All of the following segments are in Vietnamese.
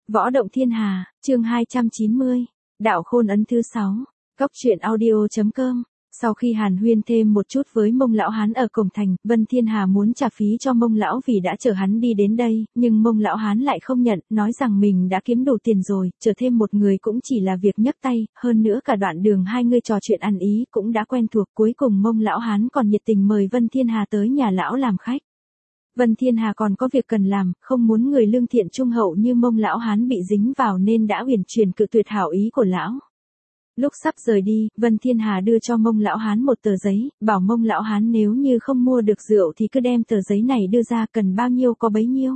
Võ động thiên hà, chương 290, đạo khôn ấn thứ 6, Cốc truyện audio.com. Sau khi hàn huyên thêm một chút với Mông lão hán ở cổng thành, Vân Thiên Hà muốn trả phí cho Mông lão vì đã chở hắn đi đến đây, nhưng Mông lão hán lại không nhận, nói rằng mình đã kiếm đủ tiền rồi, chở thêm một người cũng chỉ là việc nhấc tay, hơn nữa cả đoạn đường hai người trò chuyện ăn ý cũng đã quen thuộc. Cuối cùng Mông lão hán còn nhiệt tình mời Vân Thiên Hà tới nhà lão làm khách. Vân Thiên Hà còn có việc cần làm, không muốn người lương thiện trung hậu như Mông lão hán bị dính vào nên đã uyển chuyển cự tuyệt hảo ý của lão. Lúc sắp rời đi, Vân Thiên Hà đưa cho Mông lão hán một tờ giấy, bảo Mông lão hán nếu như không mua được rượu thì cứ đem tờ giấy này đưa ra, cần bao nhiêu có bấy nhiêu.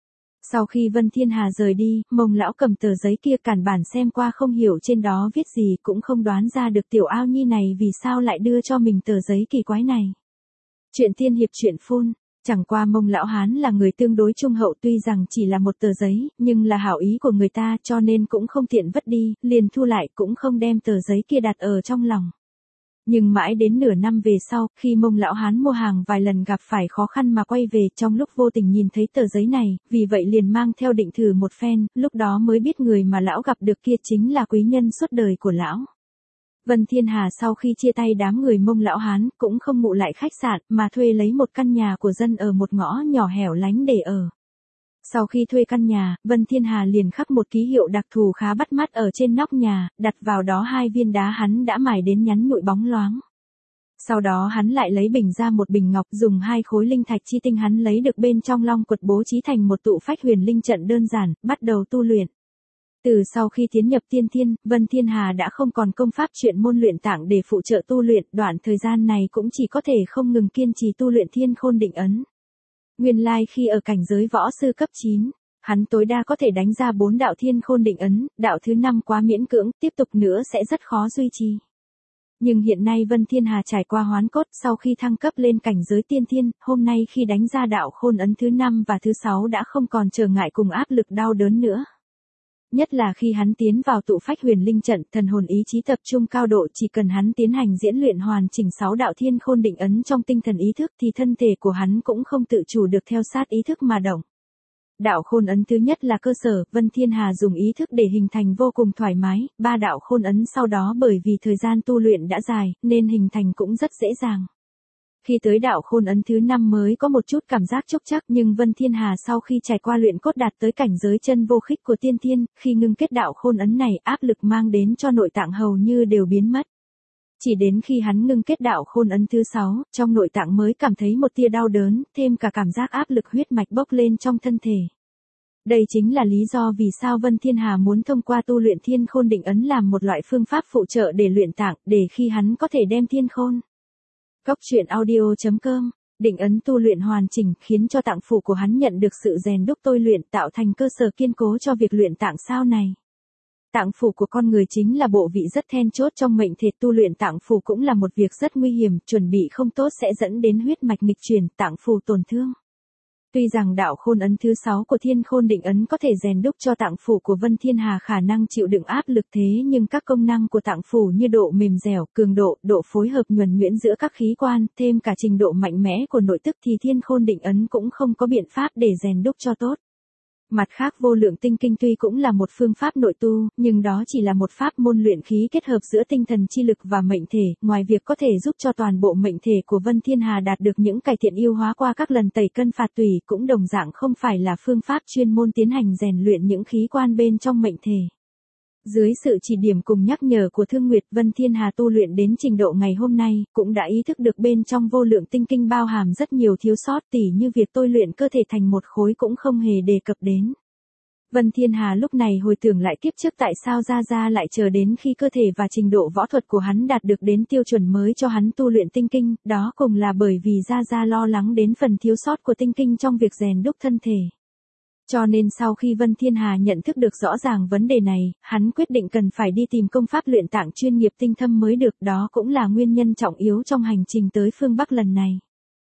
Sau khi Vân Thiên Hà rời đi, Mông lão cầm tờ giấy kia cản bản xem qua, không hiểu trên đó viết gì, cũng không đoán ra được tiểu ao nhi này vì sao lại đưa cho mình tờ giấy kỳ quái này. Chuyện tiên hiệp truyện phun. Chẳng qua Mông lão hán là người tương đối trung hậu, tuy rằng chỉ là một tờ giấy, nhưng là hảo ý của người ta cho nên cũng không tiện vứt đi, liền thu lại, cũng không đem tờ giấy kia đặt ở trong lòng. Nhưng mãi đến nửa năm về sau, khi Mông lão hán mua hàng vài lần gặp phải khó khăn mà quay về, trong lúc vô tình nhìn thấy tờ giấy này, vì vậy liền mang theo định thử một phen, lúc đó mới biết người mà lão gặp được kia chính là quý nhân suốt đời của lão. Vân Thiên Hà sau khi chia tay đám người Mông lão hán, cũng không ngụ lại khách sạn, mà thuê lấy một căn nhà của dân ở một ngõ nhỏ hẻo lánh để ở. Sau khi thuê căn nhà, Vân Thiên Hà liền khắc một ký hiệu đặc thù khá bắt mắt ở trên nóc nhà, đặt vào đó 2 viên đá hắn đã mài đến nhắn nhụi bóng loáng. Sau đó hắn lại lấy bình ra một bình ngọc, dùng 2 khối linh thạch chi tinh hắn lấy được bên trong long quật bố trí thành một tụ phách huyền linh trận đơn giản, bắt đầu tu luyện. Từ sau khi tiến nhập tiên thiên, Vân Thiên Hà đã không còn công pháp chuyện môn luyện tạng để phụ trợ tu luyện, đoạn thời gian này cũng chỉ có thể không ngừng kiên trì tu luyện thiên khôn định ấn. Nguyên lai khi ở cảnh giới võ sư cấp 9, hắn tối đa có thể đánh ra 4 đạo thiên khôn định ấn, đạo thứ 5 quá miễn cưỡng, tiếp tục nữa sẽ rất khó duy trì. Nhưng hiện nay Vân Thiên Hà trải qua hoán cốt, sau khi thăng cấp lên cảnh giới tiên thiên, hôm nay khi đánh ra đạo khôn ấn thứ 5 và thứ 6 đã không còn trở ngại cùng áp lực đau đớn nữa. Nhất là khi hắn tiến vào tụ phách huyền linh trận, thần hồn ý chí tập trung cao độ, chỉ cần hắn tiến hành diễn luyện hoàn chỉnh 6 đạo thiên khôn định ấn trong tinh thần ý thức thì thân thể của hắn cũng không tự chủ được theo sát ý thức mà động. Đạo khôn ấn thứ nhất là cơ sở, Vân Thiên Hà dùng ý thức để hình thành vô cùng thoải mái, 3 đạo khôn ấn sau đó bởi vì thời gian tu luyện đã dài, nên hình thành cũng rất dễ dàng. Khi tới đạo khôn ấn thứ 5 mới có một chút cảm giác chốc chắc, nhưng Vân Thiên Hà sau khi trải qua luyện cốt đạt tới cảnh giới chân vô khích của tiên thiên, khi ngưng kết đạo khôn ấn này, áp lực mang đến cho nội tạng hầu như đều biến mất. Chỉ đến khi hắn ngưng kết đạo khôn ấn thứ 6, trong nội tạng mới cảm thấy một tia đau đớn, thêm cả cảm giác áp lực huyết mạch bốc lên trong thân thể. Đây chính là lý do vì sao Vân Thiên Hà muốn thông qua tu luyện thiên khôn định ấn làm một loại phương pháp phụ trợ để luyện tạng, để khi hắn có thể đem thiên khôn. Cốc truyện audio.com, định ấn tu luyện hoàn chỉnh, khiến cho tạng phủ của hắn nhận được sự rèn đúc tôi luyện, tạo thành cơ sở kiên cố cho việc luyện tạng sau này. Tạng phủ của con người chính là bộ vị rất then chốt trong mệnh thể, tu luyện tạng phủ cũng là một việc rất nguy hiểm, chuẩn bị không tốt sẽ dẫn đến huyết mạch nghịch chuyển, tạng phủ tổn thương. Tuy rằng đạo khôn ấn thứ 6 của thiên khôn định ấn có thể rèn đúc cho tạng phủ của Vân Thiên Hà khả năng chịu đựng áp lực, thế nhưng các công năng của tạng phủ như độ mềm dẻo, cường độ, độ phối hợp nhuần nhuyễn giữa các khí quan, thêm cả trình độ mạnh mẽ của nội tức thì thiên khôn định ấn cũng không có biện pháp để rèn đúc cho tốt. Mặt khác, vô lượng tinh kinh tuy cũng là một phương pháp nội tu, nhưng đó chỉ là một pháp môn luyện khí kết hợp giữa tinh thần chi lực và mệnh thể, ngoài việc có thể giúp cho toàn bộ mệnh thể của Vân Thiên Hà đạt được những cải thiện ưu hóa qua các lần tẩy cân phạt tùy, cũng đồng dạng không phải là phương pháp chuyên môn tiến hành rèn luyện những khí quan bên trong mệnh thể. Dưới sự chỉ điểm cùng nhắc nhở của Thương Nguyệt, Vân Thiên Hà tu luyện đến trình độ ngày hôm nay, cũng đã ý thức được bên trong vô lượng tinh kinh bao hàm rất nhiều thiếu sót, tỉ như việc tôi luyện cơ thể thành một khối cũng không hề đề cập đến. Vân Thiên Hà lúc này hồi tưởng lại kiếp trước tại sao Gia Gia lại chờ đến khi cơ thể và trình độ võ thuật của hắn đạt được đến tiêu chuẩn mới cho hắn tu luyện tinh kinh, đó cùng là bởi vì Gia Gia lo lắng đến phần thiếu sót của tinh kinh trong việc rèn đúc thân thể. Cho nên sau khi Vân Thiên Hà nhận thức được rõ ràng vấn đề này, hắn quyết định cần phải đi tìm công pháp luyện tạng chuyên nghiệp tinh thâm mới được, đó cũng là nguyên nhân trọng yếu trong hành trình tới phương Bắc lần này.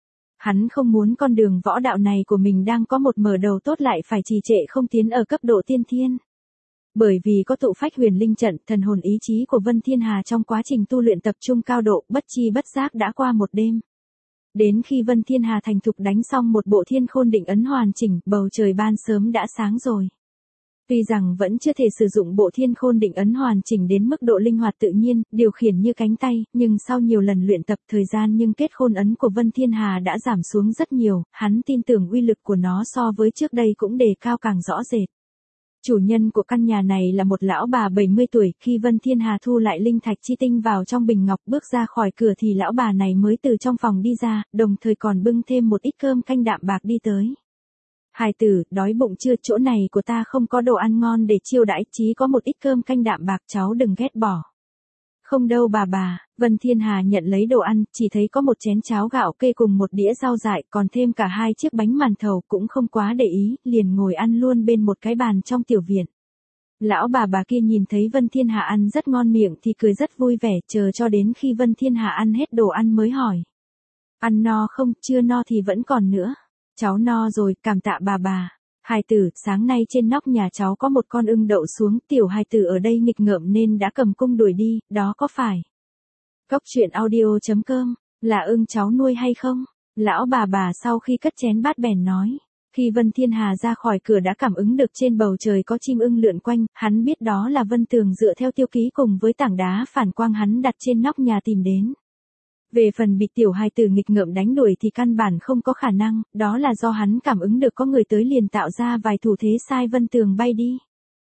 Hắn không muốn con đường võ đạo này của mình đang có một mở đầu tốt lại phải trì trệ không tiến ở cấp độ tiên thiên. Bởi vì có tụ phách huyền linh trận, thần hồn ý chí của Vân Thiên Hà trong quá trình tu luyện tập trung cao độ, bất chi bất giác đã qua một đêm. Đến khi Vân Thiên Hà thành thục đánh xong một bộ thiên khôn định ấn hoàn chỉnh, bầu trời ban sớm đã sáng rồi. Tuy rằng vẫn chưa thể sử dụng bộ thiên khôn định ấn hoàn chỉnh đến mức độ linh hoạt tự nhiên, điều khiển như cánh tay, nhưng sau nhiều lần luyện tập thời gian nhưng kết khôn ấn của Vân Thiên Hà đã giảm xuống rất nhiều, hắn tin tưởng uy lực của nó so với trước đây cũng đề cao càng rõ rệt. Chủ nhân của căn nhà này là một lão bà 70 tuổi, khi Vân Thiên Hà thu lại linh thạch chi tinh vào trong bình ngọc bước ra khỏi cửa thì lão bà này mới từ trong phòng đi ra, đồng thời còn bưng thêm một ít cơm canh đạm bạc đi tới. Hài tử, đói bụng chưa, chỗ này của ta không có đồ ăn ngon để chiêu đãi, chỉ có một ít cơm canh đạm bạc, cháu đừng ghét bỏ. Không đâu bà, Vân Thiên Hà nhận lấy đồ ăn, chỉ thấy có một chén cháo gạo kê cùng một đĩa rau dại, còn thêm cả 2 chiếc bánh màn thầu, cũng không quá để ý, liền ngồi ăn luôn bên một cái bàn trong tiểu viện. Lão bà kia nhìn thấy Vân Thiên Hà ăn rất ngon miệng thì cười rất vui vẻ, chờ cho đến khi Vân Thiên Hà ăn hết đồ ăn mới hỏi. Ăn no không, chưa no thì vẫn còn nữa. Cháu no rồi, cảm tạ bà. Hài tử, sáng nay trên nóc nhà cháu có một con ưng đậu xuống, tiểu hài tử ở đây nghịch ngợm nên đã cầm cung đuổi đi, đó có phải? Cốc truyện audio.com, là ưng cháu nuôi hay không? Lão bà sau khi cất chén bát bèn nói. Khi Vân Thiên Hà ra khỏi cửa đã cảm ứng được trên bầu trời có chim ưng lượn quanh, hắn biết đó là Vân Tường dựa theo tiêu ký cùng với tảng đá phản quang hắn đặt trên nóc nhà tìm đến. Về phần bị tiểu hài tử nghịch ngợm đánh đuổi thì căn bản không có khả năng, đó là do hắn cảm ứng được có người tới liền tạo ra vài thủ thế sai Vân Tường bay đi.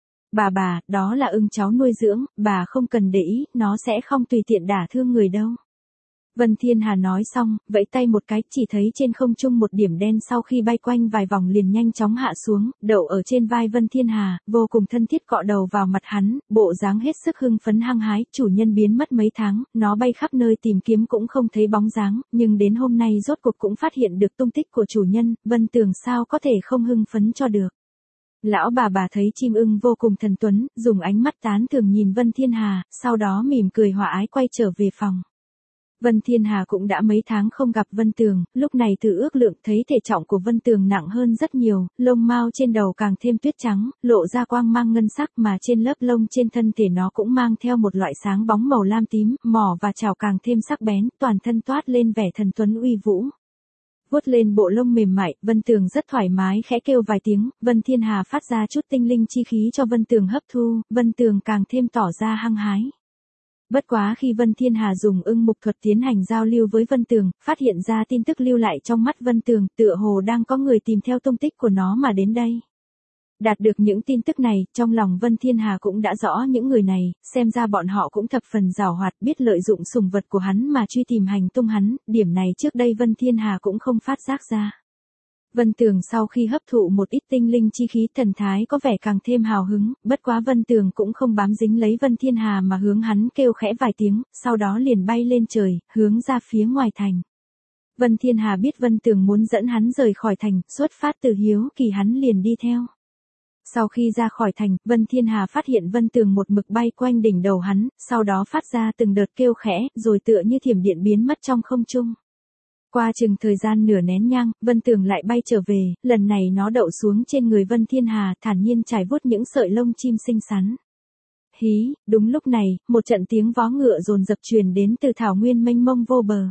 Bà, đó là ưng cháu nuôi dưỡng, bà không cần để ý, nó sẽ không tùy tiện đả thương người đâu. Vân Thiên Hà nói xong, vẫy tay một cái, chỉ thấy trên không trung một điểm đen sau khi bay quanh vài vòng liền nhanh chóng hạ xuống, đậu ở trên vai Vân Thiên Hà, vô cùng thân thiết cọ đầu vào mặt hắn, bộ dáng hết sức hưng phấn hăng hái, chủ nhân biến mất mấy tháng, nó bay khắp nơi tìm kiếm cũng không thấy bóng dáng, nhưng đến hôm nay rốt cuộc cũng phát hiện được tung tích của chủ nhân, Vân Tường sao có thể không hưng phấn cho được. Lão bà thấy chim ưng vô cùng thần tuấn, dùng ánh mắt tán thưởng nhìn Vân Thiên Hà, sau đó mỉm cười hòa ái quay trở về phòng. Vân Thiên Hà cũng đã mấy tháng không gặp Vân Tường, lúc này thử ước lượng thấy thể trọng của Vân Tường nặng hơn rất nhiều, lông mao trên đầu càng thêm tuyết trắng, lộ ra quang mang ngân sắc mà trên lớp lông trên thân thể nó cũng mang theo một loại sáng bóng màu lam tím, mỏ và chảo càng thêm sắc bén, toàn thân toát lên vẻ thần tuấn uy vũ. Vuốt lên bộ lông mềm mại, Vân Tường rất thoải mái khẽ kêu vài tiếng, Vân Thiên Hà phát ra chút tinh linh chi khí cho Vân Tường hấp thu, Vân Tường càng thêm tỏ ra hăng hái. Bất quá khi Vân Thiên Hà dùng ưng mục thuật tiến hành giao lưu với Vân Tường, phát hiện ra tin tức lưu lại trong mắt Vân Tường, tựa hồ đang có người tìm theo tung tích của nó mà đến đây. Đạt được những tin tức này, trong lòng Vân Thiên Hà cũng đã rõ những người này, xem ra bọn họ cũng thập phần giàu hoạt, biết lợi dụng sủng vật của hắn mà truy tìm hành tung hắn, điểm này trước đây Vân Thiên Hà cũng không phát giác ra. Vân Tường sau khi hấp thụ một ít tinh linh chi khí thần thái có vẻ càng thêm hào hứng, bất quá Vân Tường cũng không bám dính lấy Vân Thiên Hà mà hướng hắn kêu khẽ vài tiếng, sau đó liền bay lên trời, hướng ra phía ngoài thành. Vân Thiên Hà biết Vân Tường muốn dẫn hắn rời khỏi thành, xuất phát từ hiếu kỳ hắn liền đi theo. Sau khi ra khỏi thành, Vân Thiên Hà phát hiện Vân Tường một mực bay quanh đỉnh đầu hắn, sau đó phát ra từng đợt kêu khẽ, rồi tựa như thiểm điện biến mất trong không trung. Qua chừng thời gian nửa nén nhang, Vân Tường lại bay trở về, lần này nó đậu xuống trên người Vân Thiên Hà, thản nhiên trải vuốt những sợi lông chim xinh xắn. Hí, đúng lúc này, một trận tiếng vó ngựa dồn dập truyền đến từ thảo nguyên mênh mông vô bờ.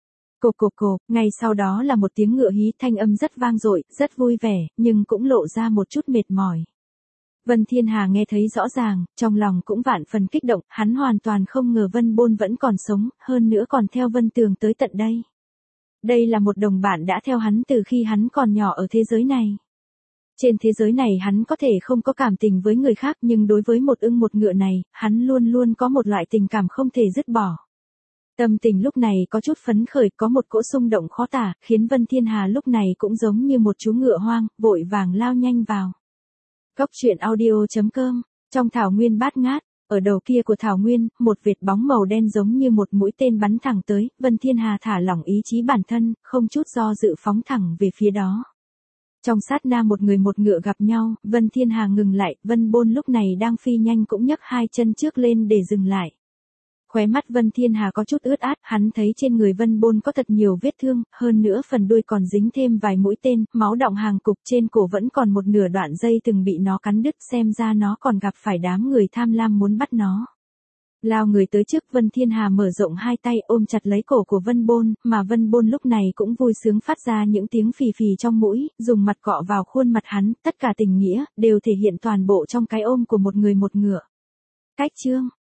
Cộp, ngay sau đó là một tiếng ngựa hí, thanh âm rất vang dội, rất vui vẻ, nhưng cũng lộ ra một chút mệt mỏi. Vân Thiên Hà nghe thấy rõ ràng, trong lòng cũng vạn phần kích động, hắn hoàn toàn không ngờ Vân Bôn vẫn còn sống, hơn nữa còn theo Vân Tường tới tận đây. Đây là một đồng bạn đã theo hắn từ khi hắn còn nhỏ ở thế giới này. Trên thế giới này hắn có thể không có cảm tình với người khác nhưng đối với một ưng một ngựa này, hắn luôn luôn có một loại tình cảm không thể dứt bỏ. Tâm tình lúc này có chút phấn khởi, có một cỗ xung động khó tả, khiến Vân Thiên Hà lúc này cũng giống như một chú ngựa hoang, vội vàng lao nhanh vào. Cốc truyện audio.com, trong thảo nguyên bát ngát. Ở đầu kia của thảo nguyên, một vệt bóng màu đen giống như một mũi tên bắn thẳng tới, Vân Thiên Hà thả lỏng ý chí bản thân, không chút do dự phóng thẳng về phía đó. Trong sát na một người một ngựa gặp nhau, Vân Thiên Hà ngừng lại, Vân Bôn lúc này đang phi nhanh cũng nhấc 2 chân trước lên để dừng lại. Khóe mắt Vân Thiên Hà có chút ướt át, hắn thấy trên người Vân Bôn có thật nhiều vết thương, hơn nữa phần đuôi còn dính thêm vài mũi tên, máu đọng hàng cục, trên cổ vẫn còn một nửa đoạn dây từng bị nó cắn đứt, xem ra nó còn gặp phải đám người tham lam muốn bắt nó. Lao người tới trước Vân Thiên Hà mở rộng hai tay ôm chặt lấy cổ của Vân Bôn, mà Vân Bôn lúc này cũng vui sướng phát ra những tiếng phì phì trong mũi, dùng mặt cọ vào khuôn mặt hắn, tất cả tình nghĩa, đều thể hiện toàn bộ trong cái ôm của một người một ngựa. Cách chương